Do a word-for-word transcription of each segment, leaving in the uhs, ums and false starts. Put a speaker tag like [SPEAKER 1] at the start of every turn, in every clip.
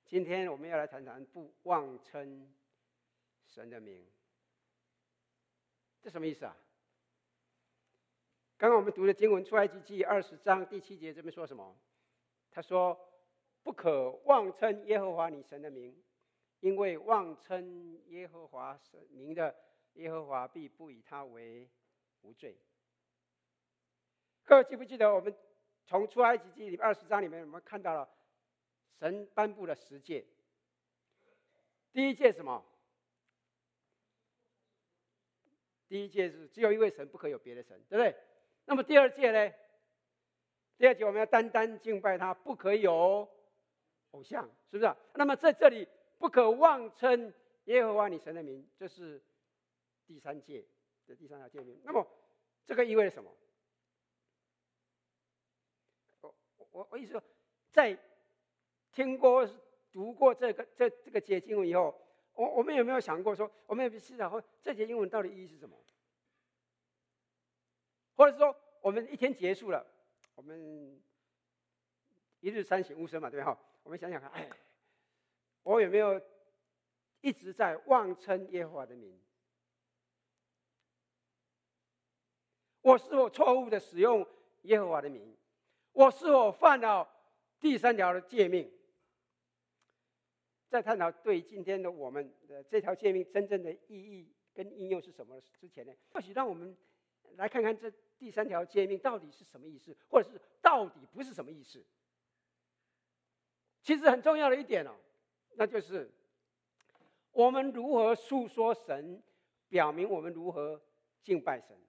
[SPEAKER 1] 今天我们要来谈谈不妄称神的名，这什么意思啊？刚刚我们读的经文出埃及记二十章第七节这边说什么？他说：“不可妄称耶和华你神的名，因为妄称耶和华神名的，耶和华必不以他为无罪。”各位记不记得我们从出埃及记二十章里面，我们看到了神颁布了十诫。第一诫是什么？第一诫是只有一位神，不可有别的神，对不对？那么第二诫呢？第二诫我们要单单敬拜他，不可有偶像，是不是、啊？那么在这里不可妄称耶和华你神的名，这是第三诫的第三条诫命。那么这个意味着什么？我我我意思说，在听过读过这个这这个节经文以后，我我们有没有想过说，我们有没有思考过这节经文到底意义是什么？或者是说，我们一天结束了，我们一日三省吾身嘛，对不对？我们想想看，哎，我有没有一直在妄称耶和华的名？我是否错误的使用耶和华的名？我是否犯了第三条的诫命？在探讨对今天的我们的这条诫命真正的意义跟应用是什么之前呢，或许让我们来看看这第三条诫命到底是什么意思，或者是到底不是什么意思。其实很重要的一点哦，那就是我们如何诉说神，表明我们如何敬拜神。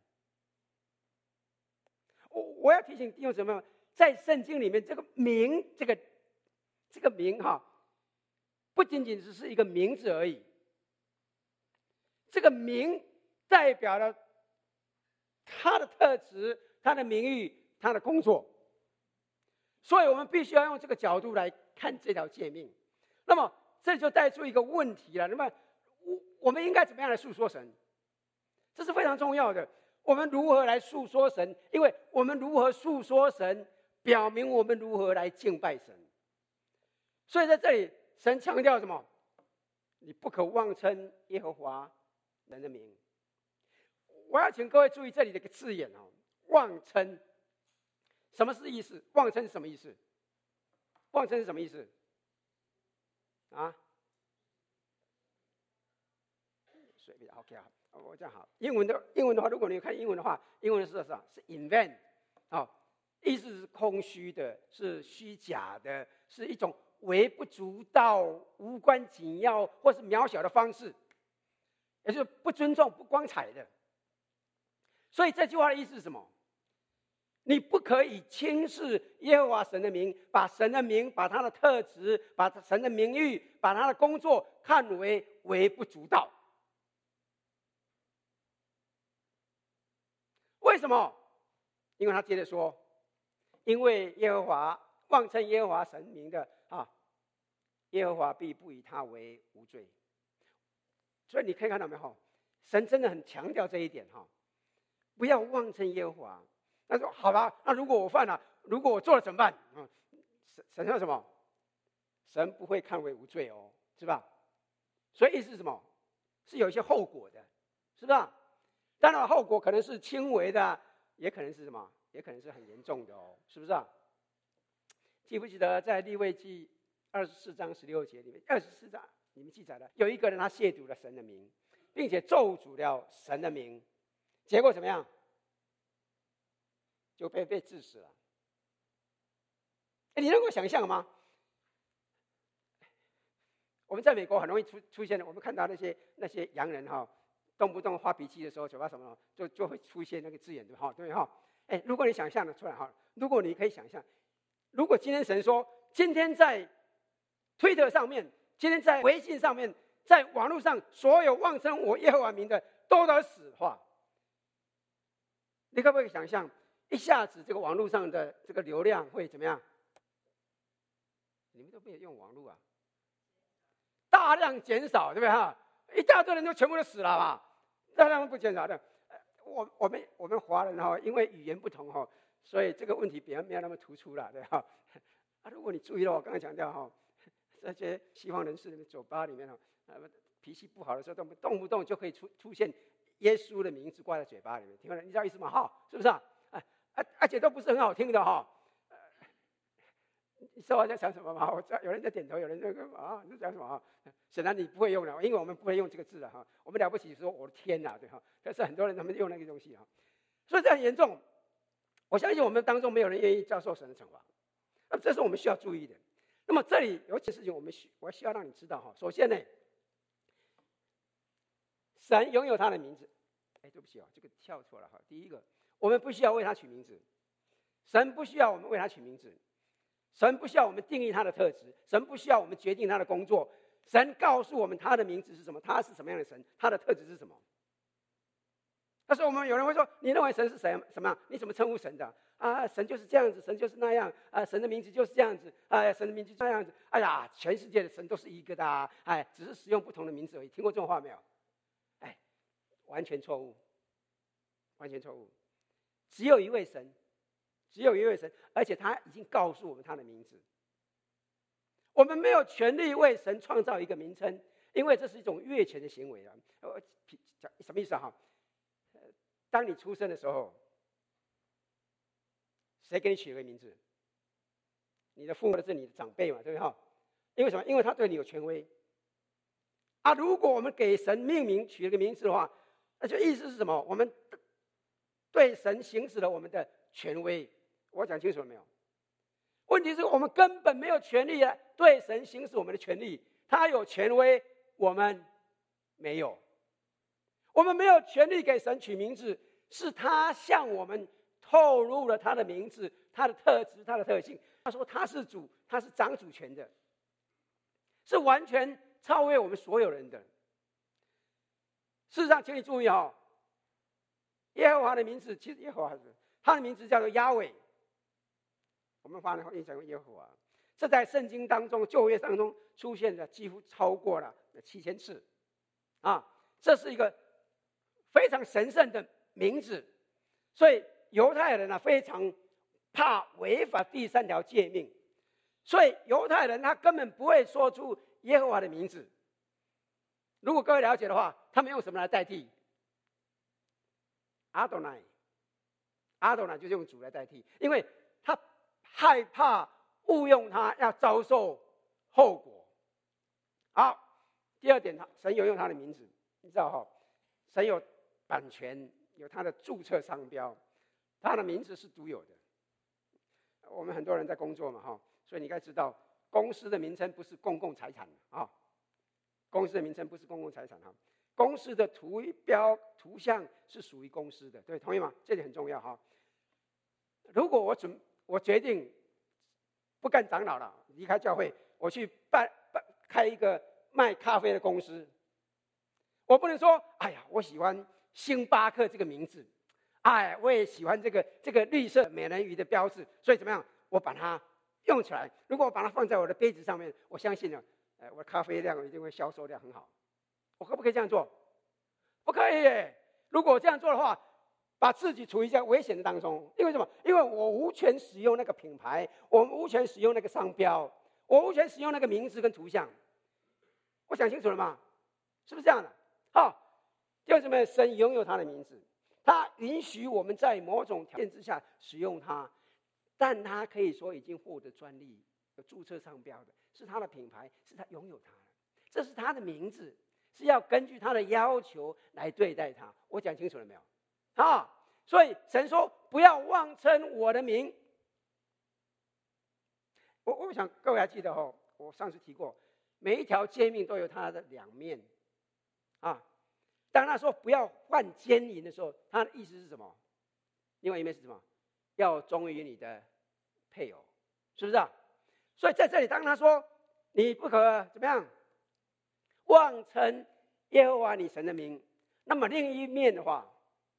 [SPEAKER 1] 我我要提醒弟兄姊妹们，在圣经里面，这个名，这个这个名哈，不仅仅只是一个名字而已。这个名代表了他的特质、他的名誉、他的工作，所以我们必须要用这个角度来看这条诫命。那么这就带出一个问题了，那么我们应该怎么样来诉说神？这是非常重要的。我们如何来诉说神？因为我们如何诉说神，表明我们如何来敬拜神。所以在这里，神强调什么？你不可妄称耶和华人的名。我要请各位注意这里的一个字眼哦，妄称。什么是意思？妄称是什么意思？妄称是什么意思？啊？随便 ，OK 啊，我这样好。英文的英文的话，如果你看英文的话，英文的是什么？是 invent 啊、哦，意思是空虚的，是虚假的，是一种微不足道、无关紧要或是渺小的方式，也就是不尊重、不光彩的。所以这句话的意思是什么？你不可以轻视耶和华神的名，把神的名、把他的特质、把神的名誉、把他的工作看为微不足道。为什么？因为他接着说，因为耶和华妄称耶和华神名的啊，耶和华必不以他为无罪。所以你可以看到没有？神真的很强调这一点哈，不要妄称耶和华。他说：“好吧，那如果我犯了，如果我做了怎么办？嗯，神神说什么？神不会看为无罪哦，是吧？所以意思是什么？是有一些后果的，是吧？当然后果可能是轻微的，也可能是什么？也可能是很严重的哦，是不是啊？记不记得在利未记二十四章十六节里面，二十四章里面记载了，有一个人他亵渎了神的名，并且咒诅了神的名，结果怎么样？就被被治死了。你能够想象吗？我们在美国很容易出出现，我们看到那些那些洋人哈，动不动发脾气的时候，嘴巴什么就就会出现那个字眼，对哈，对哈。哎，如果你想象的出来哈，如果你可以想象，如果今天神说，今天在推特上面，今天在微信上面，在网络上，所有妄称我耶和华名的都得死的话，你可不可以想象？一下子这个网络上的这个流量会怎么样？你们都没有用网络啊，大量减少，对不对哈？一大堆人都全部都死了嘛，大量不减少的。我我们我们华人哈，因为语言不同哈，所以这个问题比较没有那么突出了，对哈。啊，如果你注意到我刚才强调哈， 这些西方人士的酒吧里面哦，呃，脾气不好的时候，动动不动就可以出出现耶稣的名字挂在嘴巴里面，听了你知道意思吗？哈，是不是啊？啊啊，而且都不是很好听的哈。呃、你知道我在讲什么吗？我知道有人在点头，有人在干嘛？你在讲什么啊？显然你不会用的，因为我们不会用这个字的哈。我们了不起说我的天哪，对哈。但是很多人他们用那个东西哈，所以这很严重。我相信我们当中没有人愿意遭受神的惩罚，那这是我们需要注意的。那么这里有几件事情，我们需我需要让你知道哈。首先呢，神拥有他的名字。哎，对不起啊，这个跳错了哈。第一个，我们不需要为他取名字，神不需要我们为他取名字，神不需要我们定义他的特质，神不需要我们决定他的工作。神告诉我们他的名字是什么，他是什么样的神，他的特质是什么。但是我们有人会说，你认为神是谁？什么？你怎么称呼神的？啊，神就是这样子，神就是那样啊，神的名字就是这样子，哎，神的名字就是那样子。哎呀，全世界的神都是一个的啊，哎，只是使用不同的名字而已。听过这种话没有？哎，完全错误，完全错误。只有一位神，只有一位神，而且他已经告诉我们他的名字。我们没有权利为神创造一个名称，因为这是一种越权的行为啊。呃，什么意思啊？当你出生的时候，谁给你取了个名字？你的父母，的是你的长辈嘛，对不对？因为什么？因为他对你有权威啊。如果我们给神命名取了个名字的话，那就意思是什么？我们对神行使了我们的权威。我讲清楚了没有？问题是我们根本没有权利来对神行使我们的权利，他有权威，我们没有。我们没有权利给神取名字，是他向我们透露了他的名字、他的特质、他的特性。他说他是主，他是掌主权的，是完全超越我们所有人的。事实上，请你注意哈、哦，耶和华的名字其实耶和华是他的名字叫做亚伟。我们发现印象耶和华，这在圣经当中、旧约当中出现的几乎超过了七千次啊！这是一个非常神圣的名字，所以犹太人啊非常怕违反第三条诫命，所以犹太人他根本不会说出耶和华的名字。如果各位了解的话，他们用什么来代替？阿多乃，阿多乃就是用主来代替，因为他害怕误用他要遭受后果。好，第二点，神有用他的名字，你知道哈，神有版权，有他的注册商标，他的名字是独有的。我们很多人在工作嘛哈，所以你应该知道，公司的名称不是公共财产啊，公司的名称不是公共财产哈，公司的图标图像是属于公司的，对，同意吗？这点很重要哈。如果我准我决定不干长老了，离开教会，我去办办开一个卖咖啡的公司，我不能说，哎呀，我喜欢星巴克这个名字，哎，我也喜欢这个这个绿色美人鱼的标志，所以怎么样，我把它用起来。如果我把它放在我的杯子上面，我相信呢，呃，我的咖啡量一定会销售量很好。我可不可以这样做？不可以耶。如果我这样做的话，把自己处于在危险的当中。因为什么？因为我无权使用那个品牌，我无权使用那个商标，我无权使用那个名字跟图像。我讲清楚了吗？是不是这样的？好，弟兄姊妹，神拥有他的名字，他允许我们在某种条件之下使用它，但他可以说已经获得专利，有注册商标的，是他的品牌，是他拥有它的，这是他的名字，是要根据他的要求来对待他。我讲清楚了没有？啊，所以神说不要妄称我的名。我我想各位还记得哦，我上次提过，每一条诫命都有它的两面啊。当他说不要犯奸淫的时候，他的意思是什么？另外一面是什么？要忠于你的配偶，是不是啊？所以在这里，当他说你不可怎么样妄称耶和华你神的名，那么另一面的话，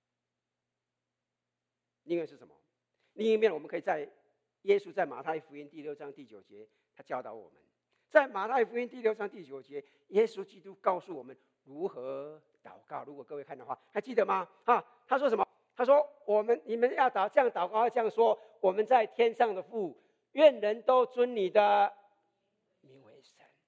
[SPEAKER 1] 另一面是什么？另一面我们可以在耶稣在马太福音第六章第九节，他教导我们，在马太福音第六章第九节，耶稣基督告诉我们如何祷告。如果各位看的话，还记得吗？啊，他说什么？他说我们你们要祷这样祷告，要这样说：我们在天上的父，愿人都尊你的名为神。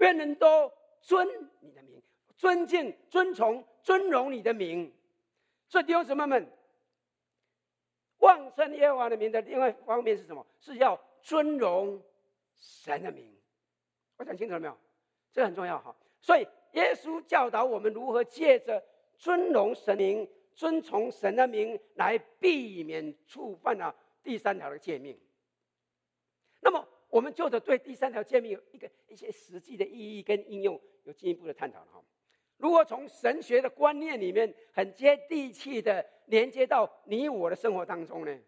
[SPEAKER 1] 愿人都尊你的名，尊敬、尊崇、尊荣你的名。所以弟兄姊妹们，妄称耶和华的名的另外一方面是什么？是要尊荣神的名。我讲清楚了没有？这个很重要哈。所以耶稣教导我们如何借着尊荣神名、尊崇神的名来避免触犯了第三条的诫命。那么我们就得对第三条诫命有一个一些实际的意义跟应用有进一步的探讨了哈。如果从神学的观念里面很接地气的连接到你我的生活当中呢？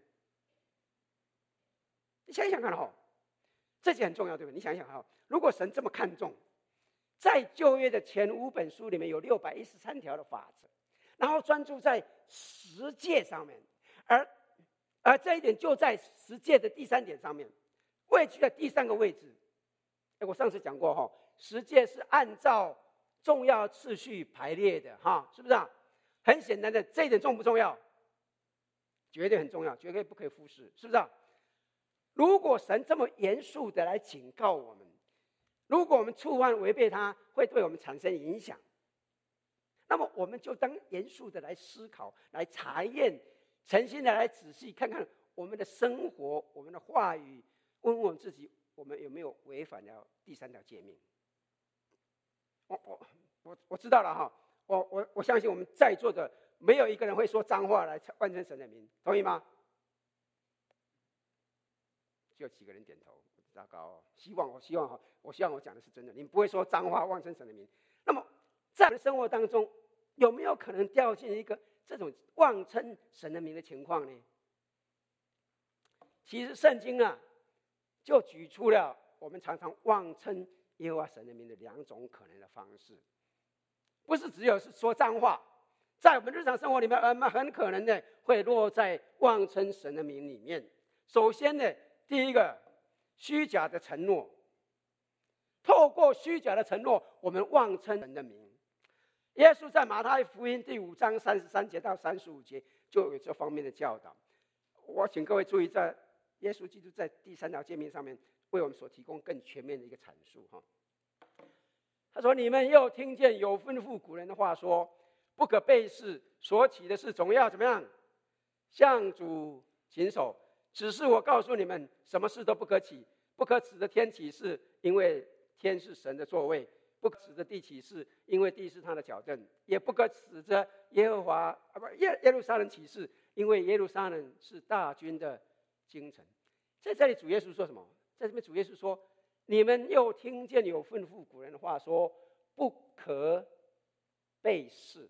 [SPEAKER 1] 你想想看哈，这些很重要，对不对？你想想哈，如果神这么看重，在旧约的前五本书里面有六百一十三条的法则，然后专注在十诫上面，而而这一点就在十诫的第三点上面，位居在第三个位置。我上次讲过哈，十诫是按照重要次序排列的哈，是不是啊？很显然的，这一点重不重要？绝对很重要，绝对不可以忽视，是不是啊？如果神这么严肃的来警告我们，如果我们触犯违背它，会对我们产生影响，那么我们就当严肃的来思考，来查验，诚心的来仔细看看我们的生活，我们的话语，问问我们自己，我们有没有违反了第三条诫命？我我我我知道了哈，我我我相信我们在座的没有一个人会说脏话来万称神的名，同意吗？只有几个人点头，糟糕！希望我希望哈，我希望我讲的是真的，你们不会说脏话妄称神的名。那么在我们生活当中，有没有可能掉进一个这种妄称神的名的情况呢？其实圣经啊，就举出了我们常常妄称耶和华神的名的两种可能的方式，不是只有是说脏话，在我们日常生活里面，我们很可能的会落在妄称神的名里面。首先呢，第一个，虚假的承诺，透过虚假的承诺，我们妄称神的名。耶稣在马太福音第五章三十三节到三十五节就有这方面的教导。我请各位注意，在耶稣基督在第三条诫命上面为我们所提供更全面的一个阐述哈。他说：“你们又听见有吩咐古人的话说，不可背誓，所起的事总要怎么样？向主谨守。只是我告诉你们，什么事都不可起，不可指着天起誓，因为天是神的座位；不可指着地起誓，因为地是他的脚凳；也不可指着耶和华啊不耶耶路撒冷起誓，因为耶路撒冷是大军的京城。”在这里主耶稣说什么？在这边主耶稣说：“你们又听见有吩咐古人的话说，不可背誓。”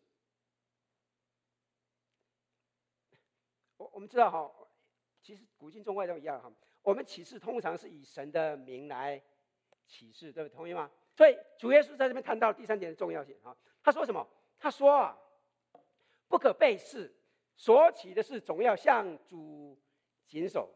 [SPEAKER 1] 我我们知道哈。其实古今中外都一样哈，我们起誓通常是以神的名来起誓，对不对？同意吗？所以主耶稣在这边谈到第三点的重要性哈。他说什么？他说啊，不可背誓，所起的事总要向主谨守。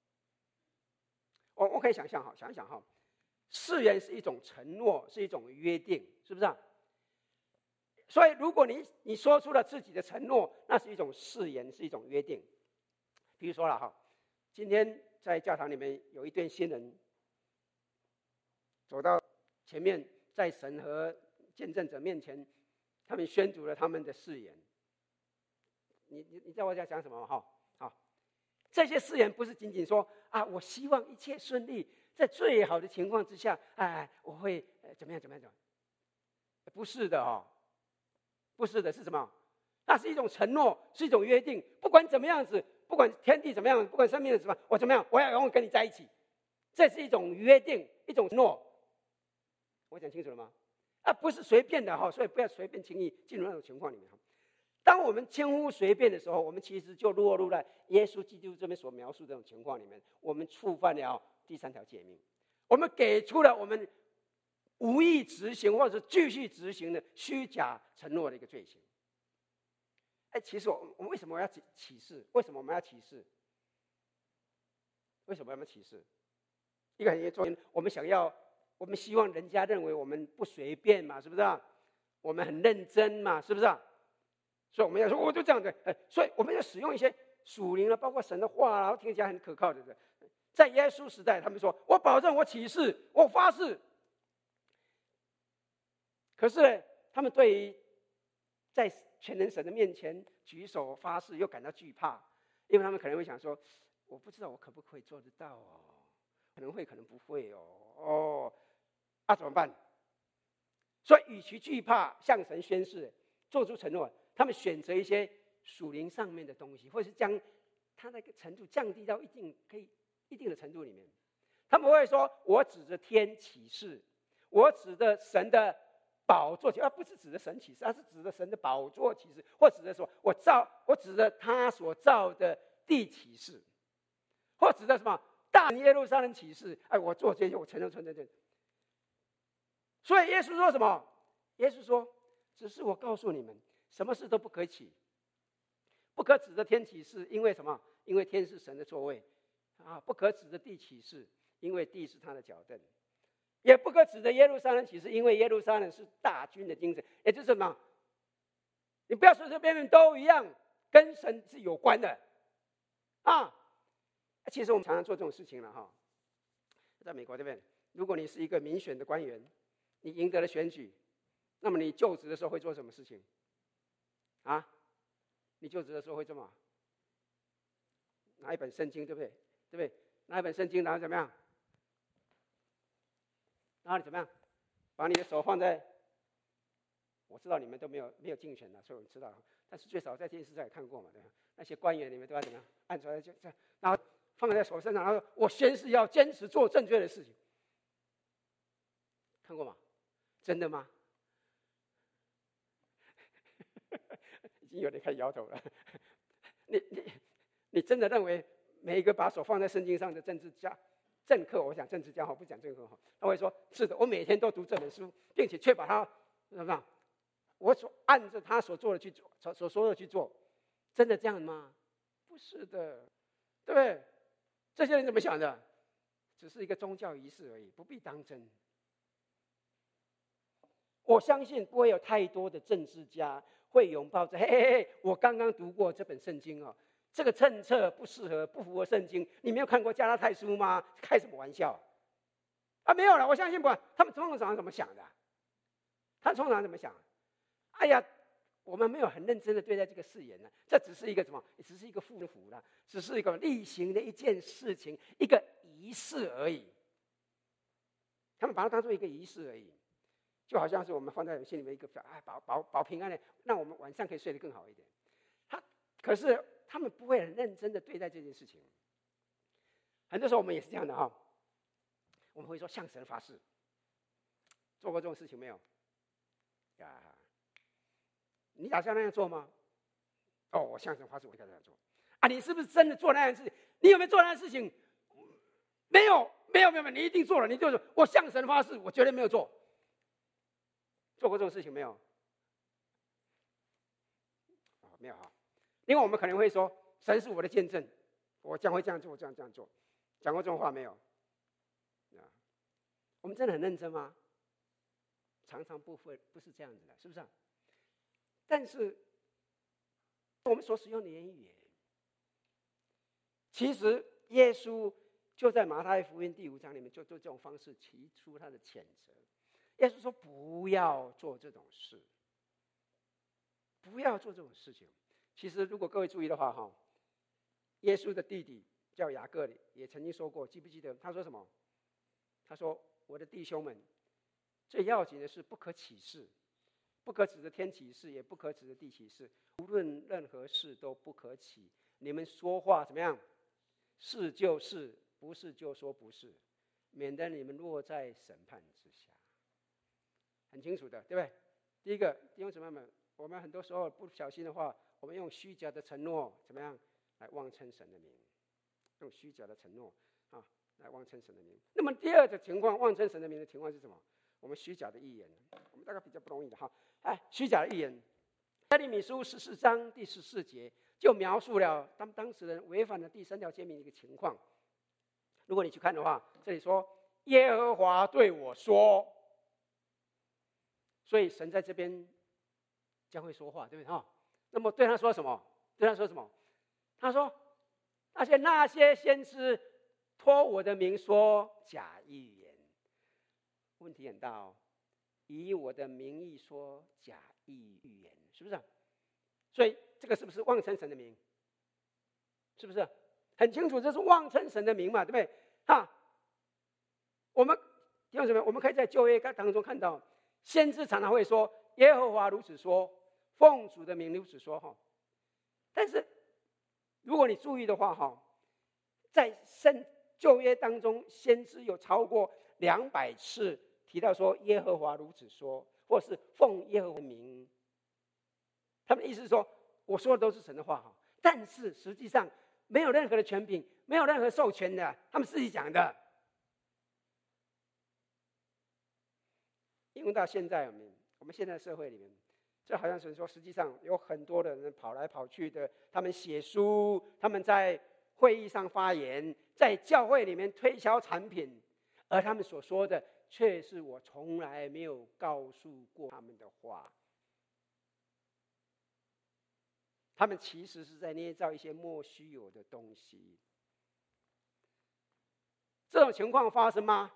[SPEAKER 1] 我我可以想象哈，想想哈，誓言是一种承诺，是一种约定，是不是啊？所以如果你你说出了自己的承诺，那是一种誓言，是一种约定。比如说了哈。今天在教堂里面有一对新人走到前面，在神和见证者面前，他们宣读了他们的誓言。你你你知道我在讲什么吗？哈，好，这些誓言不是仅仅说啊，我希望一切顺利，在最好的情况之下，哎，我会怎么样怎么样怎么样？不是的哦，不是的，是什么？那是一种承诺，是一种约定，不管怎么样子。不管天地怎么样，不管生命是什么，我怎么样，我要永远跟你在一起，这是一种约定，一种承诺。我讲清楚了吗？啊，不是随便的哈，所以不要随便轻易进入那种情况里面。当我们轻忽随便的时候，我们其实就落入了耶稣基督这边所描述的这种情况里面，我们触犯了第三条诫命，我们给出了我们无意执行或者继续执行的虚假承诺的一个罪行。哎，其实我我们为什么要起誓？为什么我们要起誓？为什么我们要起誓？一个很严重，我们想要，我们希望人家认为我们不随便嘛，是不是啊？我们很认真嘛，是不是啊？所以我们要说，我就这样的，哎，所以我们要使用一些属灵的，包括神的话，然后听起来很可靠的。在耶稣时代，他们说：“我保证，我起誓，我发誓。” 可是呢，他们对于在全能神的面前举手发誓又感到惧怕，因为他们可能会想说：我不知道我可不可以做得到哦，可能会，可能不会哦，哦，啊怎么办？所以，与其惧怕向神宣誓、做出承诺，他们选择一些属灵上面的东西，或者是将它那个程度降低到一定可以一定的程度里面。他们会说：我指着天起誓，我指着神的宝座起誓，而不是指着神起誓，而是指着神的宝座起誓，或指着说我造，我指着他所造的地起誓，或指着什么大耶路撒冷起誓。哎，我做这些，我承认，承认，承认。所以耶稣说什么？耶稣说：只是我告诉你们，什么事都不可起，不可指着天起誓，因为什么？因为天是神的座位啊！不可指着地起誓，因为地是他的脚凳；也不可指着耶路撒冷起誓，因为耶路撒冷是大军的精神。也就是什么？你不要随随便便都一样，跟神是有关的啊！其实我们常常做这种事情了哈。在美国这边，如果你是一个民选的官员，你赢得了选举，那么你就职的时候会做什么事情？啊？你就职的时候会这么拿一本圣经，对不对？对不对？拿一本圣经，然后怎么样？然后你怎么样？把你的手放在……我知道你们都没有没有竞选的，所以我知道。但是最少在电视上也看过嘛，对吧？那些官员你们都要怎么样？按出来就这样，然后放在手上，然后我宣誓要坚持做正确的事情。看过吗？真的吗？已经有点开始摇头了。你你你真的认为每一个把手放在圣经上的政治家、政客，我讲政治家哈，不讲政客哈，他会说：是的，我每天都读这本书，并且确保他怎么样？我所按着他所做的去做，所所说的去做，真的这样吗？不是的，对不对？这些人怎么想的？只是一个宗教仪式而已，不必当真。我相信不会有太多的政治家会拥抱着，嘿嘿嘿，我刚刚读过这本圣经哦，这个政策不适合，不符合圣经。你没有看过加拉太书吗？开什么玩笑啊？没有了，我相信不，他们通常怎么想的？他通常怎么想？哎呀，我们没有很认真的对待这个誓言呢，这只是一个什么？只是一个附符了，只是一个例行的一件事情，一个仪式而已。他们把它当做一个仪式而已。就好像是我们放在心里面一个哎保保保平安的，让我们晚上可以睡得更好一点。他可是他们不会很认真的对待这件事情。很多时候我们也是这样的哈，我们会说向神发誓，做过这种事情没有？呀，你打算那样做吗？哦，我向神发誓，我应该这样做。啊，你是不是真的做那样的事情？你有没有做那样的事情？没有，没有，没有，你一定做了。你就是我向神发誓，我绝对没有做。做过这种事情没有？哦，没有哈。另外，我们可能会说：“神是我的见证，我将会这样做，这样这样做。”讲过这种话没有？啊，我们真的很认真吗？常常不会，不是这样子的，是不是啊？但是，我们所使用的言语，其实耶稣就在马太福音第五章里面，就做这种方式提出他的谴责。耶稣说：“不要做这种事，不要做这种事情。”其实，如果各位注意的话，哈，耶稣的弟弟叫雅各也曾经说过，记不记得？他说什么？他说：“我的弟兄们，最要紧的是不可起誓，不可指着天起誓，也不可指着地起誓，无论任何事都不可起。你们说话怎么样？是就是，不是就说不是，免得你们落在审判之下。”很清楚的，对不对？第一个，弟兄姊妹们，我们很多时候不小心的话，我们用虚假的承诺怎么样来妄称神的名？用虚假的承诺啊来妄称神的名。那么第二个情况，妄称神的名的情况是什么？我们虚假的预言，我们大概比较不容易的哈。哎，虚假的预言，耶利米书十四章第十四节就描述了当当事人违反了第三条诫命的一个情况。如果你去看的话，这里说耶和华对我说。所以神在这边将会说话，对不对？哈，那么对他说什么？对他说什么？他说：“那些那些先知托我的名说假预言。”问题很大哦。 以我的名义说假意预言，是不是？所以这个是不是妄称神的名？是不是很清楚？这是妄称神的名嘛，对不对？哈，我们弟兄姊妹，我们可以在旧约当中看到，先知常常会说耶和华如此说，奉主的名如此说哈。但是如果你注意的话哈，在圣旧约当中，先知有超过两百次提到说耶和华如此说，或是奉耶和华的名。他们的意思是说，我说的都是神的话哈，但是实际上没有任何的权柄，没有任何授权的，他们自己讲的。因为到现在我们我们现在社会里面，这好像是说，实际上有很多的人跑来跑去的，他们写书，他们在会议上发言，在教会里面推销产品，而他们所说的却是我从来没有告诉过他们的话。他们其实是在捏造一些莫须有的东西。这种情况发生吗？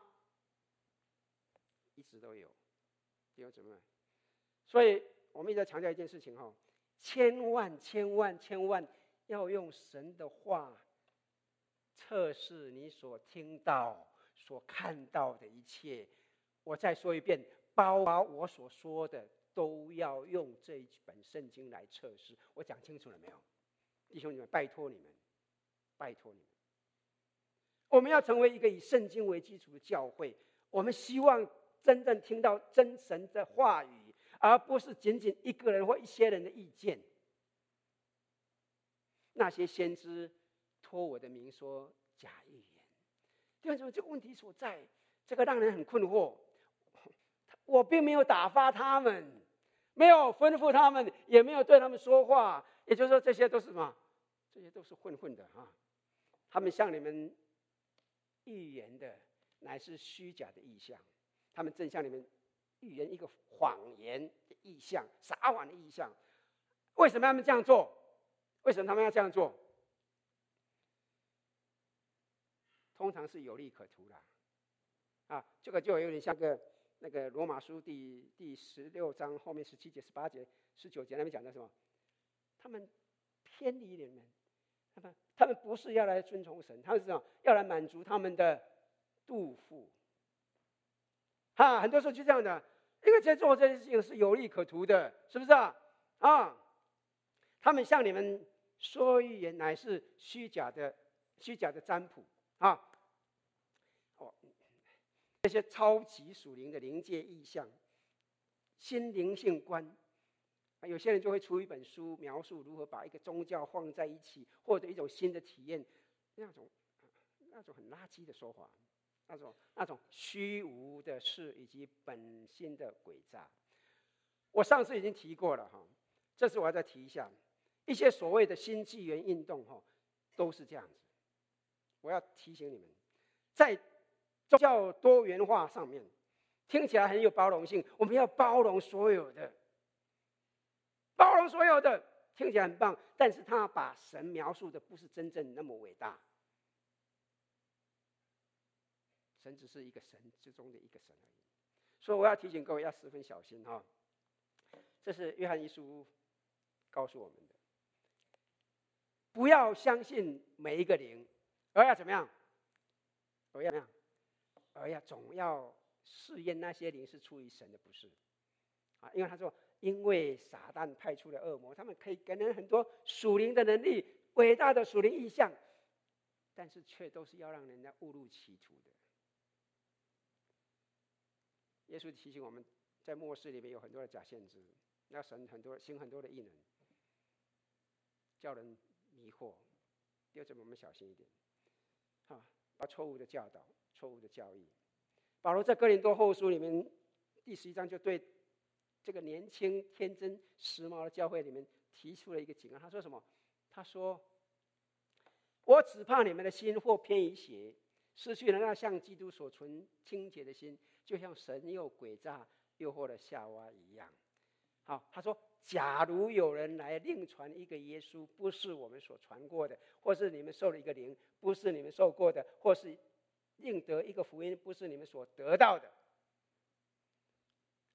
[SPEAKER 1] 一直都有，弟兄姊妹。所以我们一直在强调一件事情哈，千万千万千万要用神的话测试你所听到、所看到的一切。我再说一遍，包括我所说的，都要用这一本圣经来测试。我讲清楚了没有？弟兄姊妹，拜托你们，拜托你们，我们要成为一个以圣经为基础的教会。我们希望真正听到真神的话语，而不是仅仅一个人或一些人的意见。那些先知托我的名说假预言，弟兄姊妹，这个问题所在，这个让人很困惑。我并没有打发他们，没有吩咐他们，也没有对他们说话。也就是说，这些都是什么？这些都是混混的啊！他们向你们预言的乃是虚假的意象，他们正向你们预言一个谎言的意象，撒谎的意象。为什么他们这样做？为什么他们要这样做？通常是有利可图啦。啊，这个就有点像个那个罗马书第第十六章后面十七节、十八节、十九节那边讲的什么？他们偏离你们，他们他们不是要来遵从神，他们是什么？要来满足他们的肚腹。哈，很多时候就这样的，因为在做这件事情是有利可图的，是不是啊？啊，他们向你们说预言，乃是虚假的、虚假的占卜啊。哦，这些超级属灵的灵界意象、新灵性观。有些人就会出一本书，描述如何把一个宗教放在一起，或者一种新的体验，那种那种很垃圾的说法，那种那种虚无的事，以及本心的诡诈。我上次已经提过了哈，这次我要再提一下，一些所谓的新纪元运动哈，都是这样子。我要提醒你们，在宗教多元化上面，听起来很有包容性，我们要包容所有的。包容所有的，听起来很棒，但是他把神描述的不是真正那么伟大。神只是一个神之中的一个神而已。所以我要提醒各位要十分小心哈。这是约翰一书告诉我们的，不要相信每一个灵，而要怎么样？而要怎么样？而要总要试验那些灵是出于神的，不是啊？因为他说。因为撒旦派出了恶魔，他们可以给人很多属灵的能力，伟大的属灵意象，但是却都是要让人家误入歧途的。耶稣提醒我们，在末世里面有很多的假先知，要神很多行很多的异能，叫人迷惑。弟兄姊妹，我们小心一点，啊，把错误的教导、错误的教义。保罗在哥林多后书里面第十一章就对。这个年轻、天真、时髦的教会里面提出了一个警告，他说什么？他说：“我只怕你们的心或偏移邪，失去了那像基督所存清洁的心，就像神又诡诈诱惑了夏娃一样。”好，他说：“假如有人来另传一个耶稣，不是我们所传过的，或是你们受了一个灵，不是你们受过的，或是另得一个福音，不是你们所得到的。”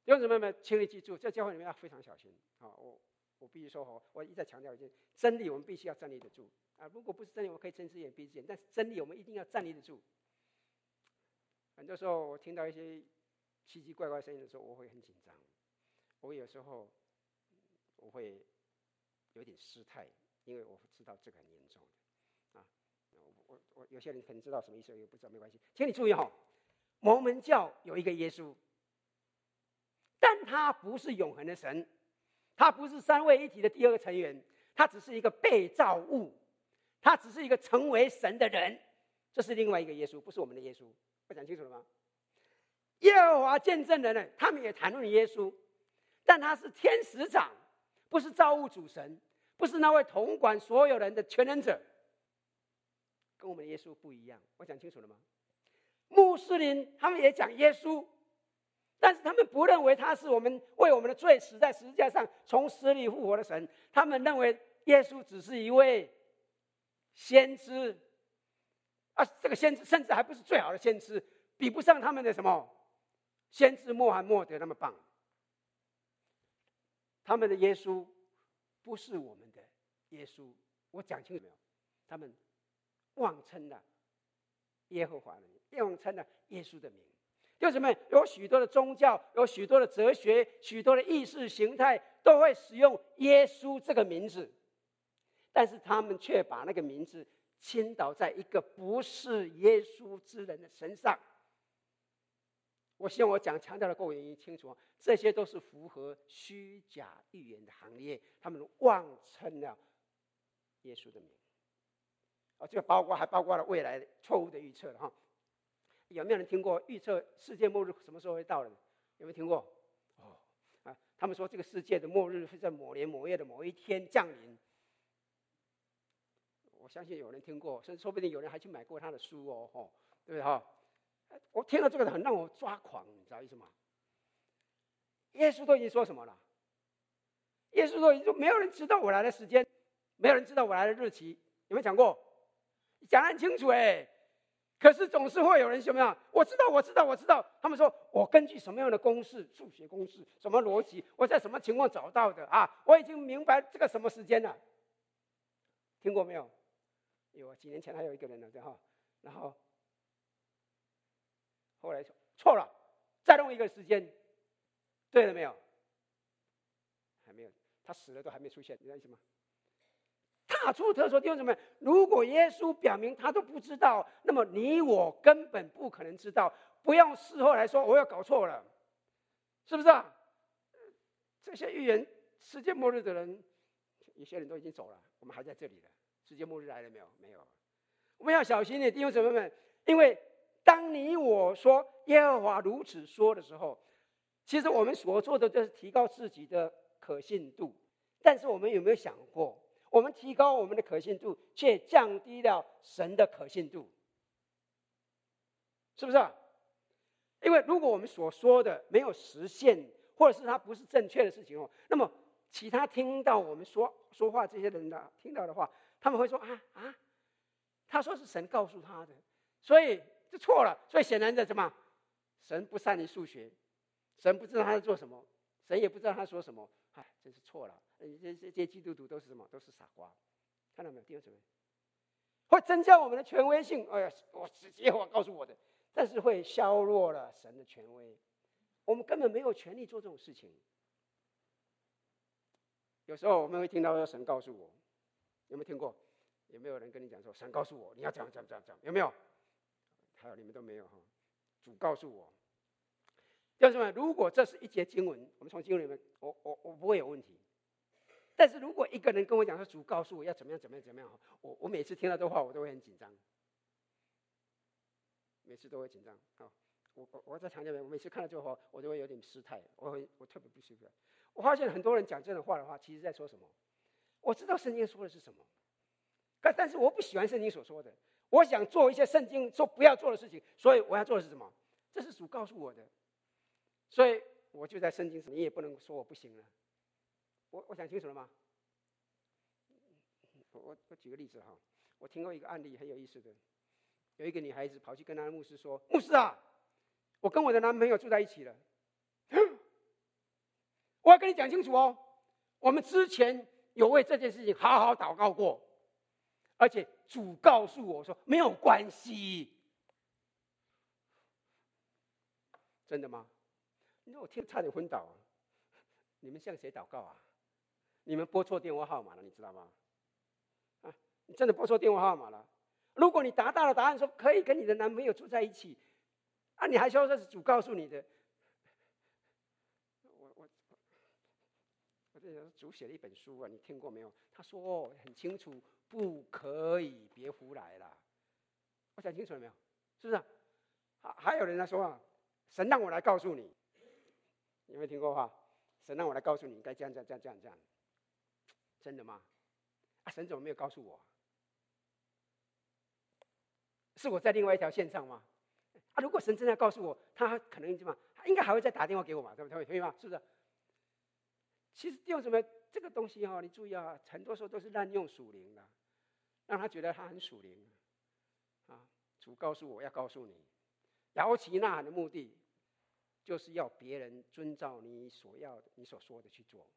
[SPEAKER 1] 弟兄姊妹们，请你记住，在教会里面要非常小心啊！我我必须说哦，我一再强调一件真理，我们必须要站立得住啊！如果不是真理，我们可以睁只眼闭只眼，但是真理我们一定要站立得住。很多时候我听到一些奇奇怪怪声音的时候，我会很紧张，我有时候我会有点失态，因为我知道这个很严重的啊。我我有些人可能知道什么意思，也不知道，没关系。请你注意哈、哦，摩门教有一个耶稣，但他不是永恒的神，他不是三位一体的第二个成员，他只是一个被造物，他只是一个成为神的人，这是另外一个耶稣，不是我们的耶稣。我讲清楚了吗？耶和华见证人呢，他们也谈论耶稣，但他是天使长，不是造物主神，不是那位统管所有人的全能者，跟我们的耶稣不一样。我讲清楚了吗？穆斯林他们也讲耶稣，但是他们不认为他是我们为我们的罪死在十字架上从死里复活的神，他们认为耶稣只是一位先知啊，这个先知甚至还不是最好的先知，比不上他们的什么先知穆罕默德那么棒。他们的耶稣不是我们的耶稣，我讲清楚没有？他们妄称了耶和华的名，妄称了耶稣的名。弟兄姊妹，有许多的宗教，有许多的哲学，许多的意识形态都会使用耶稣这个名字，但是他们却把那个名字倾倒在一个不是耶稣之人的身上。我希望我讲强调的够原因清楚，这些都是符合虚假预言的行列，他们妄称了耶稣的名。哦，这个包括还包括了未来错误的预测哈。有没有人听过预测世界末日什么时候会到的？有没有听过？哦，啊，他们说这个世界的末日会在某年某月的某一天降临。我相信有人听过，甚至说不定有人还去买过他的书哦，哦对不对哈？我听了这个很让我抓狂，你知道意思吗？耶稣都已经说什么了？耶稣都已经说没有人知道我来的时间，没有人知道我来的日期，有没有讲过？讲得很清楚哎。可是总是会有人怎么样？我知道，我知道，我知道。他们说我根据什么样的公式、数学公式、什么逻辑，我在什么情况找到的啊？我已经明白这个什么时间了。听过没有？有几年前还有一个人呢，对哈，然后后来错了，再弄一个时间，对了没有？还没有，他死了都还没出现，你知道意思吗？大错特错。弟兄姊妹，如果耶稣表明他都不知道，那么你我根本不可能知道。不要事后来说我又搞错了，是不是啊？这些预言世界末日的人，有些人都已经走了，我们还在这里了。世界末日来了没有？没有。我们要小心点，弟兄姊妹们，因为当你我说耶和华如此说的时候，其实我们所做的就是提高自己的可信度。但是我们有没有想过，我们提高我们的可信度，却降低了神的可信度，是不是啊？因为如果我们所说的没有实现，或者是它不是正确的事情哦，那么其他听到我们说说话这些人的听到的话，他们会说啊啊，他说是神告诉他的，所以就错了。所以显然的什么，神不善于数学，神不知道他在做什么，神也不知道他说什么，哎，真是错了。这这些基督徒都是什么？都是傻瓜，看到没有？弟兄姊妹，会增加我们的权威性。哎呀，我直接我告诉我的，但是会削弱了神的权威。我们根本没有权利做这种事情。有时候我们会听到说神告诉我，有没有听过？有没有人跟你讲说神告诉我你要这样这样这样这样？有没有？还有你们都没有哈。主告诉我，弟兄姊妹，如果这是一节经文，我们从经文里面，我我我不会有问题。但是如果一个人跟我讲说主告诉我要怎么样怎么样怎么样，我我每次听到这话我都会很紧张，每次都会紧张啊！我我我在强调，我每次看到这话我都会有点失态，我会我特别不舒服。我发现很多人讲这种话的话，其实在说什么？我知道圣经说的是什么，但但是我不喜欢圣经所说的，我想做一些圣经说不要做的事情，所以我要做的是什么？这是主告诉我的，所以我就在圣经上，你也不能说我不行了。我我讲清楚了吗？我我举个例子哈，我听过一个案例很有意思的，有一个女孩子跑去跟她的牧师说：“牧师啊，我跟我的男朋友住在一起了。” 我要跟你讲清楚哦，我们之前有为这件事情好好祷告过，而且主告诉我说没有关系。真的吗？你说我听差点昏倒啊！你们向谁祷告啊？你们拨错电话号码了，你知道吗？啊，你真的拨错电话号码了。如果你达到了答案，说可以跟你的男朋友住在一起，啊，你还说这是主告诉你的？我我我这主写了一本书啊，你听过没有？他说很清楚，不可以别胡来了。我讲清楚了没有？是不是、啊？还有人在说啊，神让我来告诉你，有没有听过话？神让我来告诉你，应该这样这样这样这样这样。真的吗？啊，神怎么没有告诉我？是我在另外一条线上吗？啊，如果神真的告诉我，他可能什么？应该还会再打电话给我嘛？对不对？对吗？是不是？其实用什么这个东西哈、哦，你注意啊，很多时候都是滥用属灵的，让他觉得他很属灵啊。主告诉我要告诉你，摇旗呐喊的目的，就是要别人遵照你所要的、你所说的去做。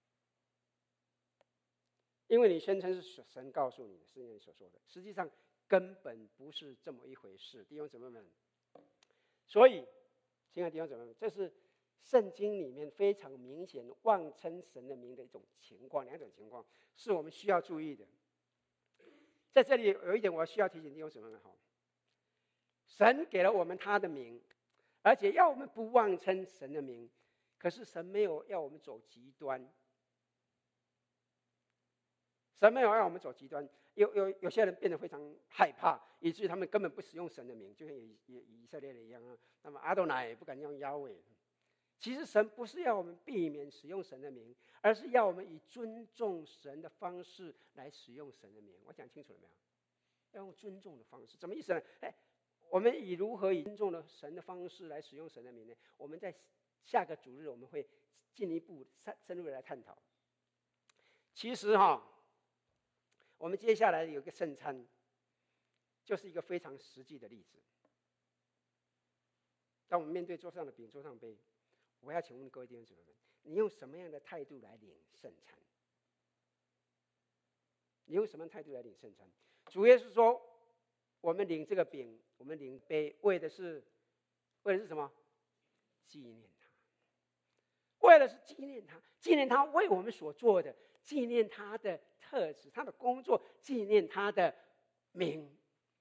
[SPEAKER 1] 因为你宣称是神告诉你，是你所说的，实际上根本不是这么一回事，弟兄姊妹们。所以，亲爱的弟兄姊妹们，这是圣经里面非常明显妄称神的名的一种情况，两种情况是我们需要注意的。在这里有一点我需要提醒弟兄姊妹们，神给了我们他的名，而且要我们不妄称神的名，可是神没有要我们走极端。神没有让我们走极端，有有有些人变得非常害怕，以至于他们根本不使用神的名，就像以以以色列人一样啊。那么阿多乃也不敢用亚伟。其实神不是要我们避免使用神的名，而是要我们以尊重神的方式来使用神的名。我讲清楚了没有？要用尊重的方式，什么意思呢？哎，我们以如何以尊重的神的方式来使用神的名呢？我们在下个主日我们会进一步深入的来探讨。其实哈。我们接下来有一个圣餐，就是一个非常实际的例子。当我们面对桌上的饼、桌上的杯，我要请问各位弟兄姊妹们，你用什么样的态度来领圣餐？你用什么样的态度来领圣餐？主耶稣说，我们领这个饼，我们领杯，为的是，为的是什么？纪念他。为的是纪念他，纪念他为我们所做的，纪念他的特质、他的工作，纪念他的名。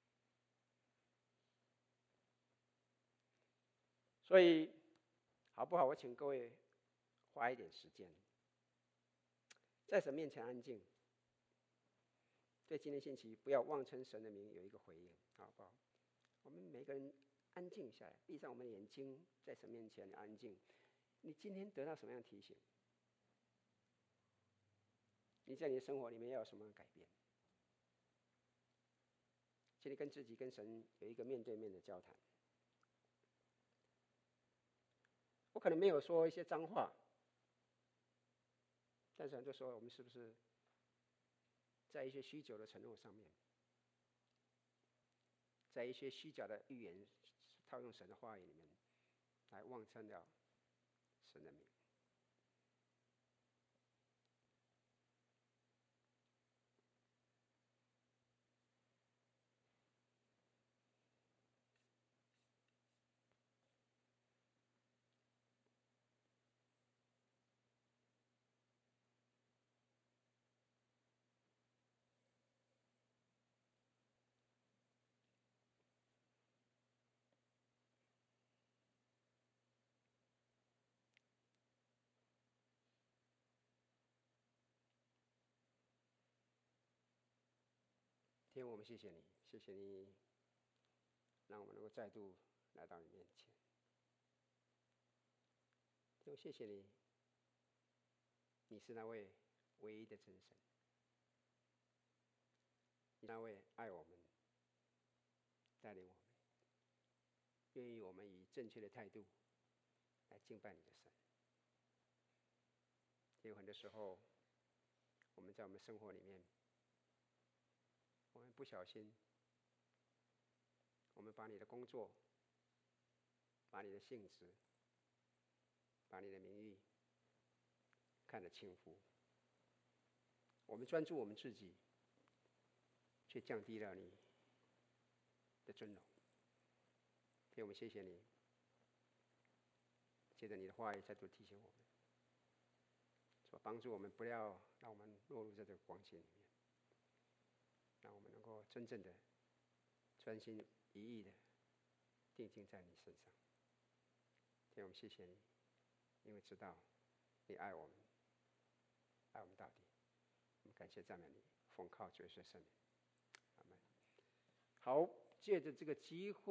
[SPEAKER 1] 所以，好不好？我请各位花一点时间，在神面前安静。对今天星期不要妄称神的名，有一个回应，好不好？我们每个人安静下来，闭上我们的眼睛，在神面前安静。你今天得到什么样的提醒？你在你的生活里面要有什么样的改变？请你跟自己、跟神有一个面对面的交谈。我可能没有说一些脏话，但是很多时候我们是不是在一些虚假的承诺上面，在一些虚假的预言套用神的话语里面，来妄称了神的名？天，我们谢谢你，谢谢你，让我们能够再度来到你面前。天，谢谢你，你是那位唯一的真神，你那位爱我们、带领我们、愿意我们以正确的态度来敬拜你的神。有很多时候，我们在我们生活里面，我们不小心，我们把你的工作、把你的性质、把你的名誉看得轻浮。我们专注我们自己，却降低了你的尊荣。天，我们谢谢你，借着你的话语再度提醒我们，说帮助我们不要让我们落入在这个光景里面，让我们能够真正的专心一意的定睛在你身上。天，我们谢谢你，因为知道你爱我们，爱我们到底。我们感谢赞美你，奉靠主耶稣的圣名，阿门。好，借着这个机会。